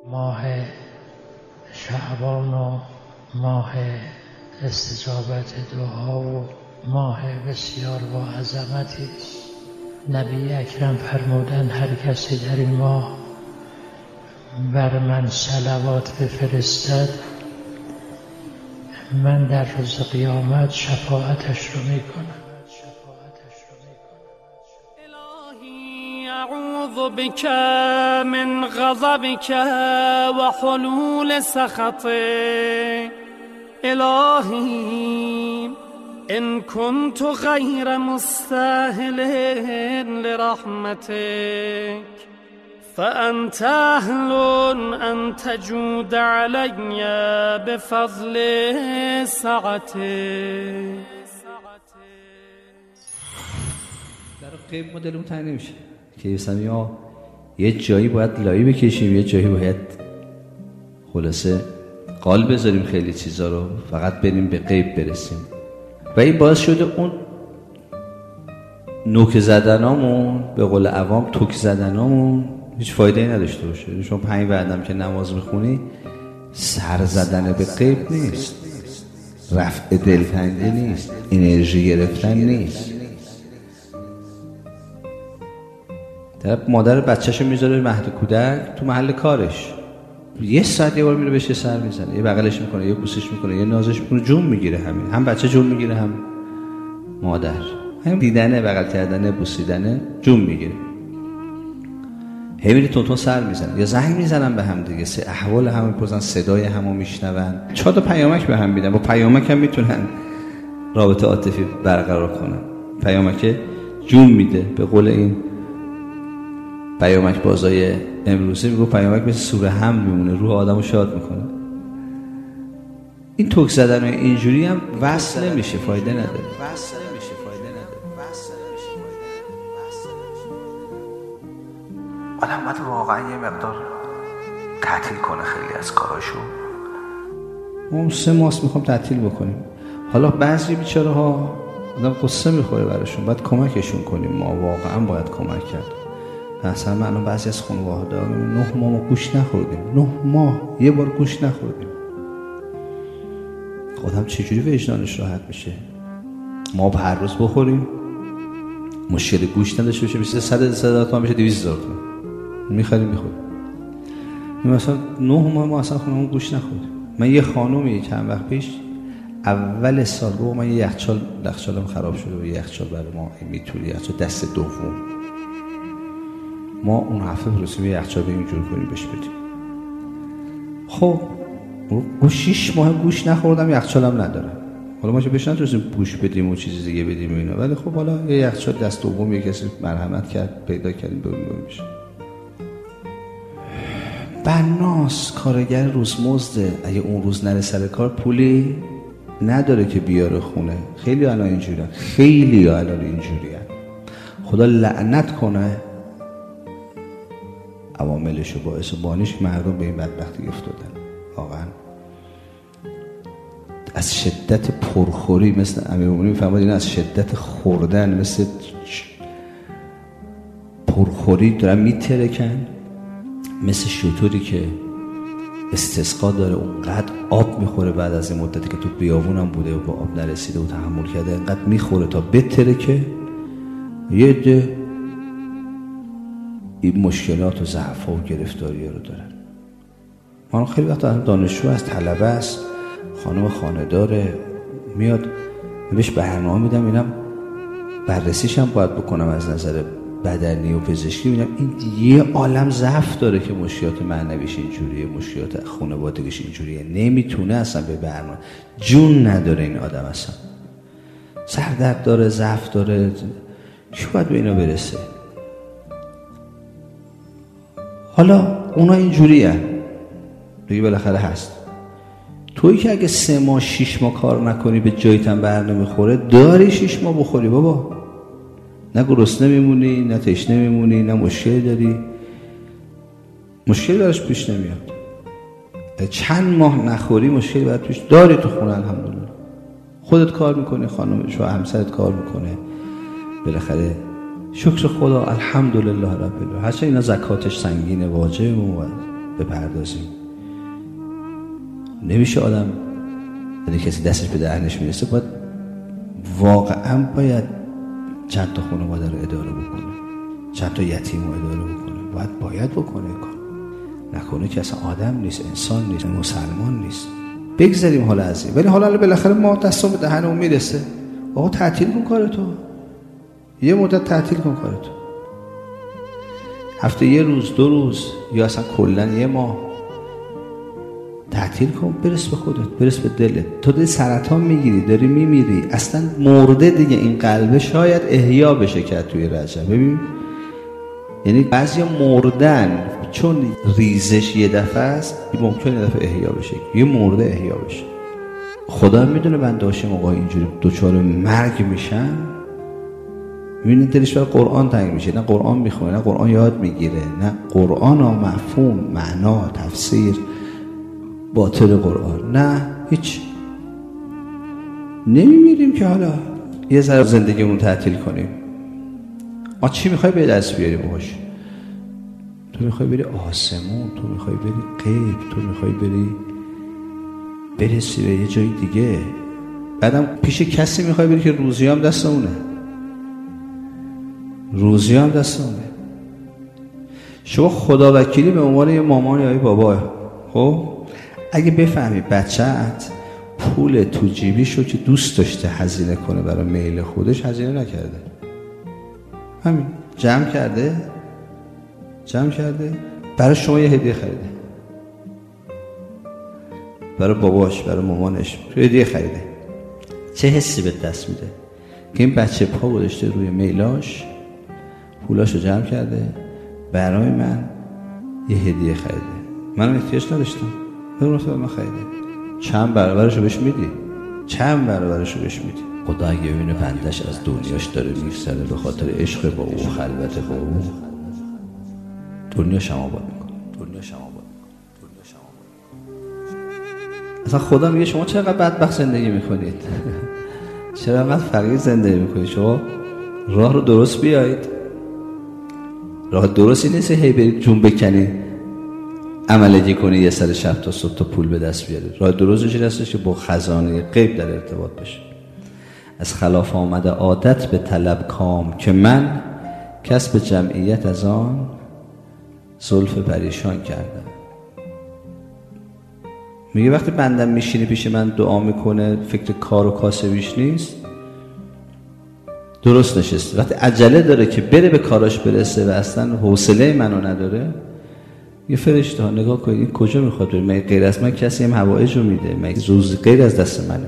ماه شعبان و ماه استجابت دعا و ماه بسیار با عظمتی است. نبی اکرم فرمودند هر کسی در این ماه بر من صلوات بفرستد من در روز قیامت شفاعتش رو میکنم. الهی اعوذ بک من غضبک و حلول سخطک. الهی ان كنت غیر مستاهل لرحمتك فأنت أهل أن تجود علي بفضل سعتك. در قیب مدلمون تعیین نمیشه که مثلا یه جایی باید لایی بکشیم، یه جایی باید خلاصه قال بذاریم خیلی چیزا رو، فقط بریم به غیب برسیم. و این باعث شده اون نوک زدنامون، به قول عوام توک زدنامون هیچ فایده‌ای نداشته باشه. شما 5 وعدم که نماز میخونی سر زدن به غیب نیست، رفع دلتنگی نیست، انرژی گرفتن نیست. طرف مادر بچه‌شو میذاره مهد کودک تو محل کارش، یه ساعت یه بار میره بهش سر میزنه، یه بغلش میکنه، یه بوسش میکنه، یه نازش میکنه، جون میگیره. همین هم بچه جون میگیره هم مادر، هم دیدنه، بغل کردنه، بوسیدنه، جون میگیره. هی میره تون سر میزنه یا زنگ میزنن به هم دیگه، احوال همو میپرسن، صدای همو میشنون، 4 تا پیامک به هم میدن. با پیامک هم میتونن رابطه عاطفی برقرار کنن. پیامک جون میده. به قول این پیامک بازای امروزی میگه پیامک مثل سوره حمل میمونه، روح آدمو شاد میکنه. این توک زدن اینجوری هم وصل نمیشه، فایده نداره. آدم باید واقعا یه مقدار تعطیل کنه خیلی از کاراشو. ما 3 ماه میخوام تعطیل بکنیم. حالا بعضی بیچاره ها آدم قصه میخوره براشون، باید کمکشون کنیم. ما واقعا باید کمک کرد. مثلا من بعضی از خانواده ها 9 ماه ما گوش نخوردیم، 9 ماه یه بار گوش نخوردیم. خودم چجوری وجدانش راحت میشه؟ ما هر روز بخوریم مشکل گوش نداشته باشه، میشه 100,000 تومان، میشه 200,000 تومان میخریم میخوریم. مثلا 9 ماه ما اصلا خونمون گوش نخوردیم. من یه خانومی چند وقت پیش اول سال رو من یه یخچالم خراب شده و یه یخچال برای ما میتونی یخچال دست دوم، ما اون هفته برسیم یه یخچال بگیم جور کنیم بهش بدیم. خب 6 ماه گوش نخوردم، یخچالم ندارم. حالا ما چه بهش نتونستیم گوش بدیم و چیزی دیگه بدیم اینا، ولی خب حالا یه یخچال دست دوم یه کسی مرحمت کرد پیدا کردیم ببینیم میشه. بناس کارگر روزمزده، اگه اون روز نره سر کار پولی نداره که بیاره خونه. خیلی الان اینجوریه، خیلی الان اینجوریه. خدا لعنت کنه عواملشو، باعث و بانیش مردم به این بدبختی افتادن. واقعا از شدت پرخوری، مثل امیرالمومنین میفرماد این از شدت خوردن، مثل پرخوری دارن میترکن، مثل شطوری که استسقا داره اونقدر آب میخوره بعد از این مدتی که تو بیابون هم بوده و با آب نرسیده و تحمل کرده، اینقدر میخوره تا بترکه. یه عده این مشکلات و ضعف و گرفتاری رو دارن. من خیلی وقت دانشجو از طلبه است، خانم خانه داره، میاد بهش برنامه میدم، اینم بررسیش هم باید بکنم از نظر بدنی و پزشکی، میدم این یه عالم ضعف داره که مشکلات معنویش اینجوریه، مشکلات خانوادگیش اینجوریه، نمیتونه اصلا به برنامه، جون نداره این آدم، اصلا سردرد داره، ضعف داره، چی باید به اینا برسه؟ حالا اونا اینجوریه دیگه، بالاخره هست. تویی که اگه 3 ماه 6 ماه کار نکنی به جایت هم بر نمیخوره، داری 6 ماه بخوری بابا، نه گرسنه میمونی، نه تشنه میمونی، نه مشکل داری، مشکل براش پیش نمیاد. چند ماه نخوری مشکل برات پیش داری تو خونه. الحمدلله خودت کار میکنی، خانم شو همسرت کار میکنه، بالاخره شکر خدا الحمدلله رب العالمین. هرچند اینا زکاتش سنگینه، واجبه، بپردازیم. نمیشه آدم یعنی کسی دستش به دهنش میرسه واقعا باید چند تا خانواده رو اداره بکنه، چند تا یتیم رو اداره بکنه، باید بکنه کار. نکنه که اصلا آدم نیست، انسان نیست، مسلمان نیست. بگذاریم حالا از این. ولی حالا بالاخره ما دستم به دهنمون میرسه، آقا تعطیل کن کارتو، یه مدت تعطیل کن کارتو، هفته یه روز 2 روز یا اصلا کلا یه ماه تعطیل کن. برس به خودت، برس به دلت. تو داری سرطان میگیری، داری میمیری، اصلا مرده دیگه. این قلبه شاید احیا بشه که توی رجب. ببین یعنی بعضیا مردن چون ریزش یه دفعه است، ممکنه یه دفعه احیا بشه، یه مرده احیا بشه. خدا میدونه بنده هاش موقع اینجوری دوچار مرگ میشن، میبینید دلش برای قرآن تنگ میشه، نه قرآن میخونه، نه قرآن یاد میگیره، نه قرآن ها مفهوم، معنا، تفسیر، باطل قرآن، نه هیچ. نمیمیریم که حالا یه ذره زندگیمون تعطیل کنیم. ما چی میخوای به دست بیاریم باش؟ تو میخوای بری آسمون، تو میخوای بری غیب، تو میخوای بری برسی به یه جای دیگه. بعدم پیش کسی میخوای بری که روزی هم دست اونه، روزی هم دست اونه. شما خدا وکیلی به عنوان یه مامان یا یه بابا، خب اگه بفهمی بچه‌ت پول تو جیبیشو که دوست داشته هزینه کنه برای میل خودش هزینه نکرده، همین جمع کرده برای شما یه هدیه خریده، برای باباش، برای مامانش هدیه خریده، چه حسی به دست میده که این بچه پا گذاشته روی میلاش، پولاشو جمع کرده برای من یه هدیه خریده. من احتیاج نداشتم، برای من خریده. چند برابرشو بهش میدی؟ خدا اگه ببینه بندش از دنیاش داره میگذره به خاطر عشق با او، خلوت با او، دنیاش هم آباد میکنه. اصلا خدا میگه شما چقدر بدبخت زندگی میکنید، چقدر فقیر زندگی میکنید. شما راه رو درست بیایید. راه درستی نیست هی برید جون بکنید عملگی کنی یه سر شب تا صبح تا پول به دست بیارید. راه درستش این هستش که با خزانه غیب در ارتباط بشه. از خلاف آمده عادت به طلب کام، که من کسب جمعیت از آن زلف پریشان کردم. میگه وقتی بندم میشینه پیش من دعا میکنه، فکر کار و کاسبیش نیست، درست نشسته. وقتی عجله داره که بره به کاراش برسه و اصلا حوصله منو نداره، یه فرشته ها نگاه کنید این کجا میخواد بره؟ مگه غیر از من کسی هم حوائجو میده؟ مگه روزی غیر از دست منه؟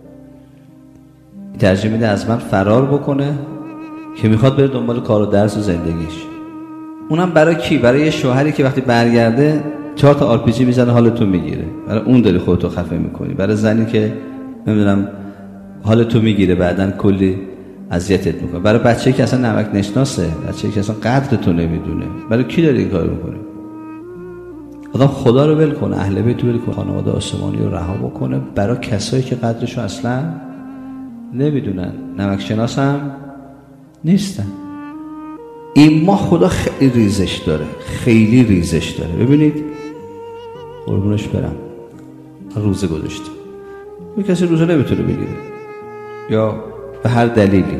ترجیح میده از من فرار بکنه که میخواد بره دنبال کار و درس و زندگیش. اونم برای کی؟ برای یه شوهری که وقتی برگرده 4 تا RPG میزنه حالتو میگیره، برای اون داری خودتو خفه میکنی. برای زنی که نمیدونم حالتو میگیره بعدن کلی اذیتت میکنه. برای بچه‌ای که اصلا نمک نشناسه، بچه‌ای که اصلا قدرتو نمیدونه، برای کی داری این کارو میکنی؟ آدم خدا رو ول کنه، اهل بیت رو ول کنه، خانواده آسمانی رو رها بکنه برای کسایی که قدرشو اصلا نمیدونن، نمک شناس هم نیستن. این ما خدا خیلی ریزش داره، ببینید قربونش برم، روزه گذاشته، یه کسی روزه نمیتونه بگیره یا به هر دلیلی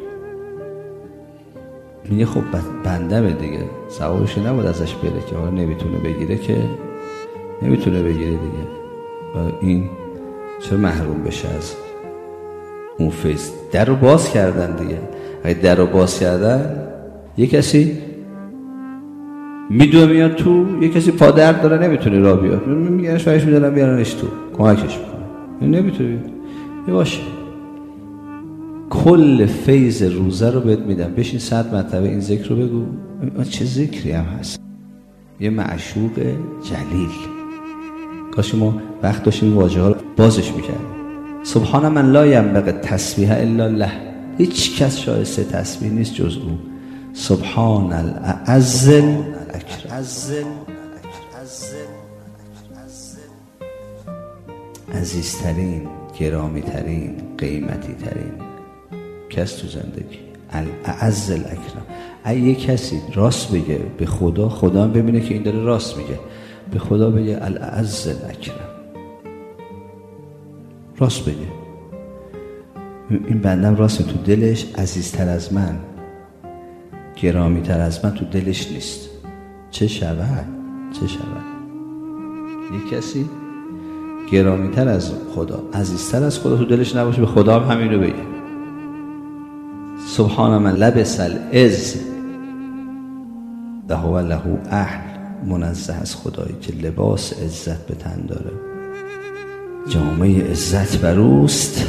میگه خب بندمه دیگه، ثوابش نبود ازش بره که حالا نمیتونه بگیره دیگه، و این چرا محروم بشه از اون فیض؟ در رو باز کردن دیگه. اگه در رو باز کردن، یه کسی میدوه میاد تو، یه کسی پا درد داره نمیتونه راه بیاد، میگن شایش میدارن بیارنش تو کمکش میکنه، نمیتونه بیاد. یه باشه کل فیض روزه رو بهت میدم، بشین 100 مرتبه این ذکر رو بگو. چه ذکری هم هست، یه معشوق جلیل. کاش ما وقت داشتیم این واژه ها رو بازش میکردیم. سبحان من لا ینبغی تسبیح الا الله، هیچ کس شایسته تسبیح نیست جز او. سبحان الاعز الاکرم، عزیزترین، گرامی ترین، قیمتی ترین کس تو زندگی، الاعز الاکرم. اگه یه کسی راست بگه به خدا، خدا هم ببینه که این داره راست میگه. به خدا بگه الاعز الاکرم. راست بگه این بندم راست تو دلش عزیزتر از من، گرامیتر از من تو دلش نیست. چه شود یک کسی گرامیتر از خدا، عزیزتر از خدا تو دلش نباشه، به خدا هم همین رو بگه. سبحان من لبس العز و هو له اهل. منزه از خدایی که لباس عزت به تن داره، جامعه عزت بروست.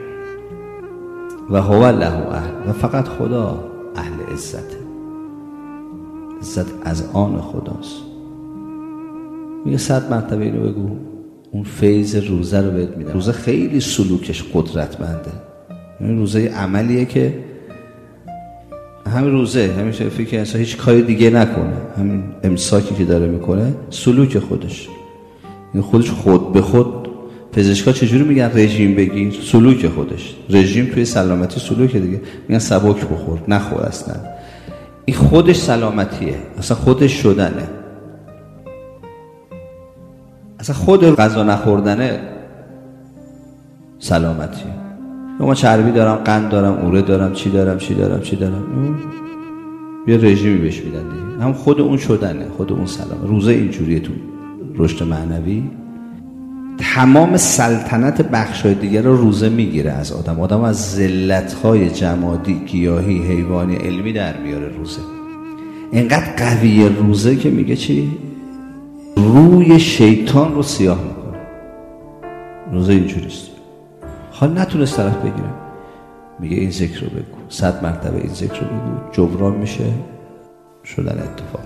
و هو له اهل، و فقط خدا اهل عزته. عزت از آن خداست. میگه 100 مرتبه اینو بگو، اون فیض روزه رو بهت میدن. روزه خیلی سلوکش قدرتمنده. این روزه عملیه که همین روزه همیشه فکر انسان هیچ کاری دیگه نکنه، همین امساکی که داره میکنه سلوک خودش. این خودش خود به خود، پزشکا چجوری میگن رژیم بگیر؟ سلوک خودش. رژیم توی سلامتی سلوک دیگه، میگن سبک بخور، نخور اصلا. این خودش سلامتیه، اصلا خودش شدنه. اصلا خود غذا نخوردنه سلامتیه. ما چربی دارم، قند دارم، اوره دارم، چی دارم یه رژیمی بهش میدن دیگه. هم خود اون شدنه، خود اون سلامه. روزه اینجوریه تو رشد معنوی. تمام سلطنت بخشای دیگر رو روزه میگیره از آدم از ذلت‌های جمادی، گیاهی، حیوانی، علمی در میاره روزه. اینقدر قویه روزه که میگه چی؟ روی شیطان رو سیاه میکنه. روزه اینجوریست. حال نتونست طرف بگیره، میگه این ذکر رو بگو، 100 مرتبه این ذکر رو بگو، جبران میشه شدن اتفاق.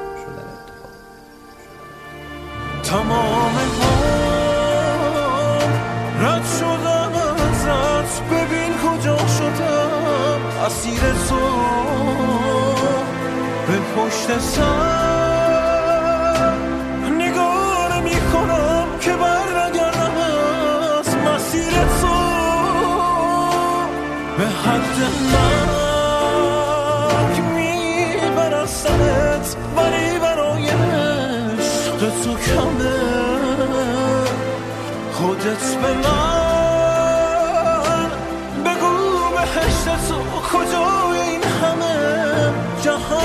تمام رد شدم ازت، ببین کجا شدم، اسیر تو به پشت سر نگاه نمی کنم که بر نگردم از مسیر تو. به حد مرگ میبرستمت، ولی برای عشق تو کمه. خودت به من بگو بهشت تو کجای این همه جهان